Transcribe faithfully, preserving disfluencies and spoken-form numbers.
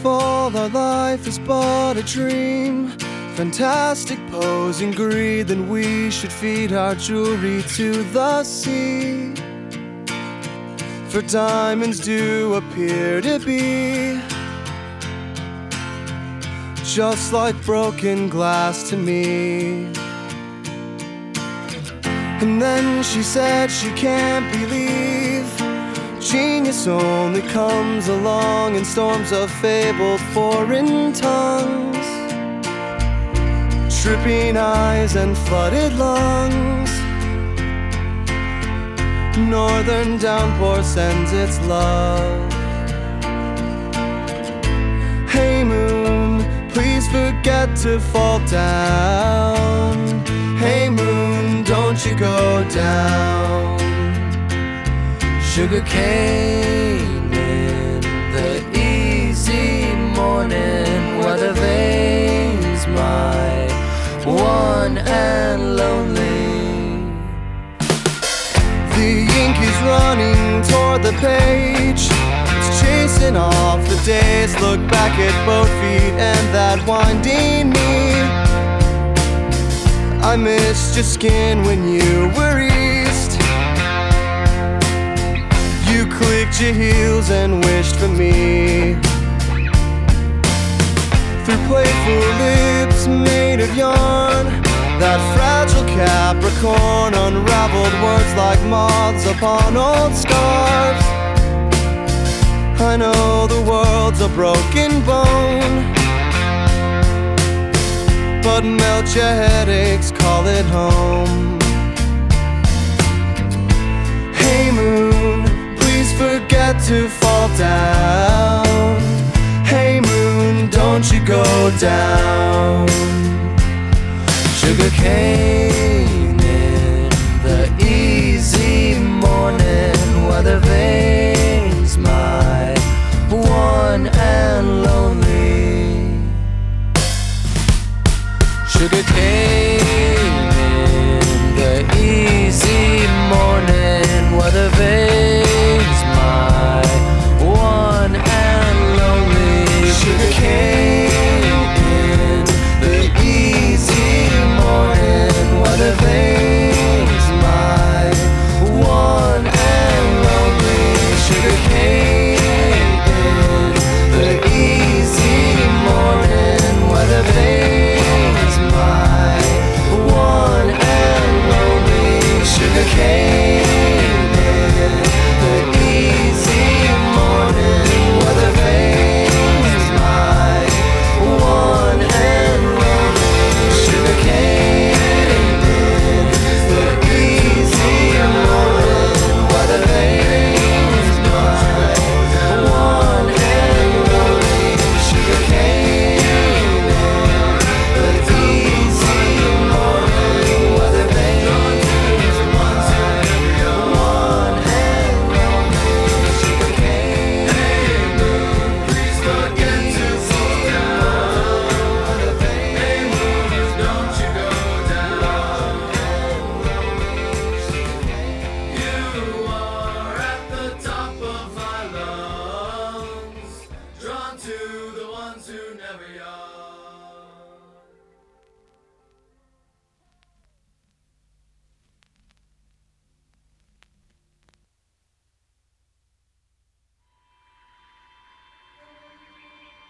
fall, our life is but a dream. Fantastic posing greed, then we should feed our jewelry to the sea. For diamonds do appear to be just like broken glass to me. And then she said she can't believe genius only comes along in storms of fabled foreign tongues, tripping eyes and flooded lungs. Northern downpour sends its love. Hey moon, please forget to fall down. Hey moon, don't you go down. Sugar cane in the easy morning, weather vanes my one and lonely. The ink is running toward the page, it's chasing off the days. Look back at both feet and that winding knee. I missed your skin when you were east. You clicked your heels and wished for me. Through playful lips made of yarn, that fragile Capricorn unraveled words like moths upon old scarves. I know the world's a broken bone, but melt your headaches, call it home. Hey moon, please forget to fall down. Hey moon, don't you go down. Sugar cane